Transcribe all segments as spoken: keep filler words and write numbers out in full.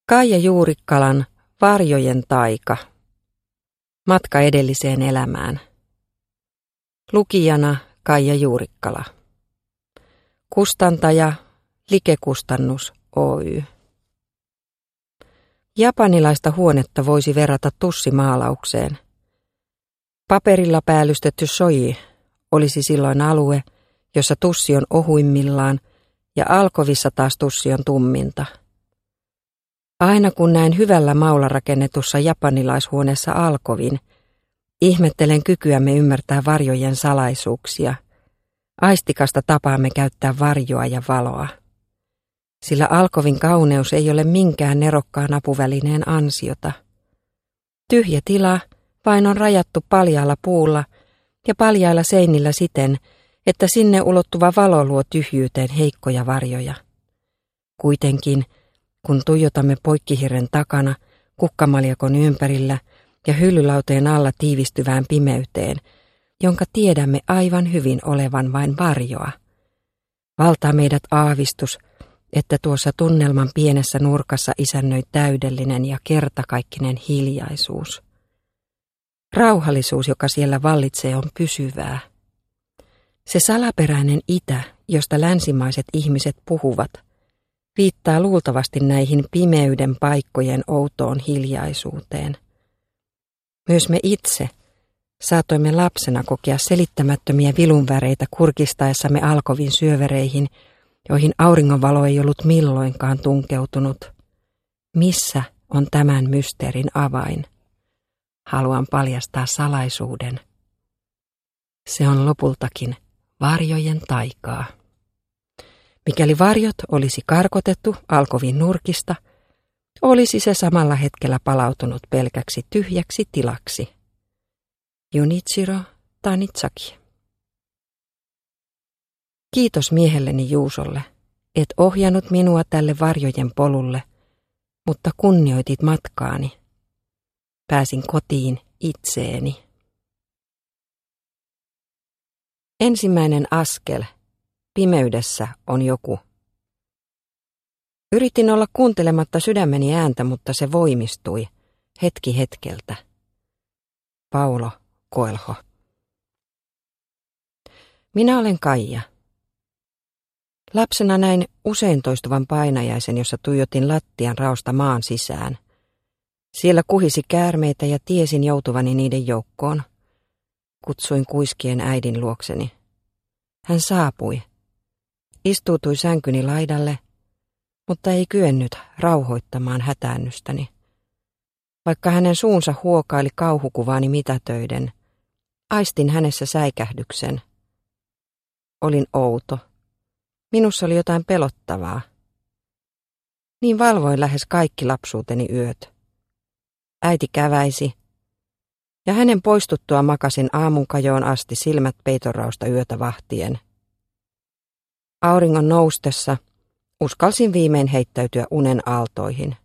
Kaija Juurikkalan Varjojen taika. Matka edelliseen elämään. Lukijana Kaija Juurikkala. Kustantaja Like-kustannus Oy. Japanilaista huonetta voisi verrata tussimaalaukseen. Paperilla päällystetty soji olisi silloin alue, jossa tussi on ohuimmillaan ja alkovissa taas tussi on tumminta. Aina kun näen hyvällä maulla rakennetussa japanilaishuoneessa alkovin, ihmettelen kykyämme ymmärtää varjojen salaisuuksia, aistikasta tapaamme käyttää varjoa ja valoa. Sillä alkovin kauneus ei ole minkään nerokkaan apuvälineen ansiota. Tyhjä tila vain on rajattu paljaalla puulla ja paljailla seinillä siten, että sinne ulottuva valo luo tyhjyyteen heikkoja varjoja. Kuitenkin, kun tuijotamme poikkihirren takana, kukkamaljakon ympärillä ja hyllylauteen alla tiivistyvään pimeyteen, jonka tiedämme aivan hyvin olevan vain varjoa, valtaa meidät aavistus, että tuossa tunnelman pienessä nurkassa isännöi täydellinen ja kertakaikkinen hiljaisuus. Rauhallisuus, joka siellä vallitsee, on pysyvää. Se salaperäinen itä, josta länsimaiset ihmiset puhuvat, viittaa luultavasti näihin pimeyden paikkojen outoon hiljaisuuteen. Myös me itse saatoimme lapsena kokea selittämättömiä vilunväreitä kurkistaessamme alkovin syövereihin, joihin auringonvalo ei ollut milloinkaan tunkeutunut. Missä on tämän mysteerin avain? Haluan paljastaa salaisuuden. Se on lopultakin varjojen taikaa. Mikäli varjot olisi karkotettu alkovin nurkista, olisi se samalla hetkellä palautunut pelkäksi tyhjäksi tilaksi. Junichiro Tanizaki. Kiitos miehelleni Juusolle, et ohjannut minua tälle varjojen polulle, mutta kunnioitit matkaani. Pääsin kotiin itseeni. Ensimmäinen askel. Pimeydessä on joku. Yritin olla kuuntelematta sydämeni ääntä, mutta se voimistui, hetki hetkeltä. Paulo Coelho. Minä olen Kaija. Lapsena näin usein toistuvan painajaisen, jossa tuijotin lattian raosta maan sisään. Siellä kuhisi käärmeitä ja tiesin joutuvani niiden joukkoon. Kutsuin kuiskien äidin luokseni. Hän saapui. Istuutui sänkyni laidalle, mutta ei kyennyt rauhoittamaan hätäännystäni. Vaikka hänen suunsa huokaili kauhukuvaani mitätöiden, aistin hänessä säikähdyksen. Olin outo. Minussa oli jotain pelottavaa. Niin valvoin lähes kaikki lapsuuteni yöt. Äiti käväisi, ja hänen poistuttua makasin aamunkajoon asti silmät peitorausta yötä vahtien. Auringon noustessa uskalsin viimein heittäytyä unen aaltoihin.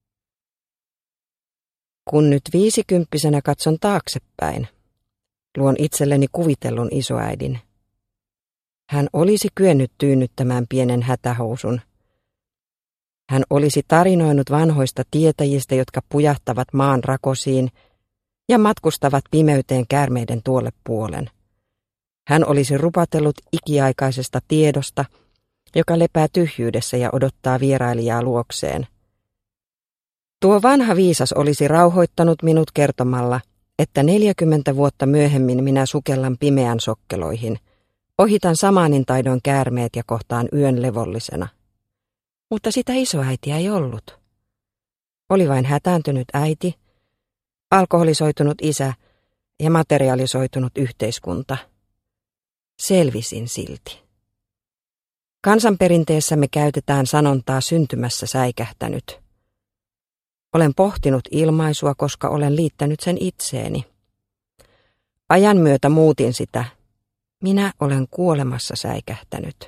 Kun nyt viisikymppisenä katson taaksepäin, luon itselleni kuvitellun isoäidin. Hän olisi kyennyt tyynnyttämään pienen hätähousun. Hän olisi tarinoinut vanhoista tietäjistä, jotka pujahtavat maan rakosiin ja matkustavat pimeyteen käärmeiden tuolle puolen. Hän olisi rupatellut ikiaikaisesta tiedosta, joka lepää tyhjyydessä ja odottaa vierailijaa luokseen. Tuo vanha viisas olisi rauhoittanut minut kertomalla, että neljäkymmentä vuotta myöhemmin minä sukellan pimeän sokkeloihin, ohitan samaanin taidon käärmeet ja kohtaan yön levollisena. Mutta sitä isoäitiä ei ollut. Oli vain hätääntynyt äiti, alkoholisoitunut isä ja materialisoitunut yhteiskunta. Selvisin silti. Kansanperinteessämme käytetään sanontaa syntymässä säikähtänyt. Olen pohtinut ilmaisua, koska olen liittänyt sen itseeni. Ajan myötä muutin sitä. Minä olen kuolemassa säikähtänyt.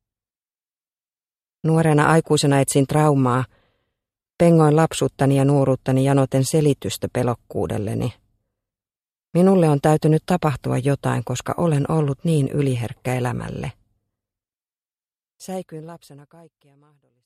Nuorena aikuisena etsin traumaa. Pengoin lapsuuttani ja nuoruuttani janoten selitystä pelokkuudelleni. Minulle on täytynyt tapahtua jotain, koska olen ollut niin yliherkkä elämälle. Säikyin lapsena kaikkea mahdollista.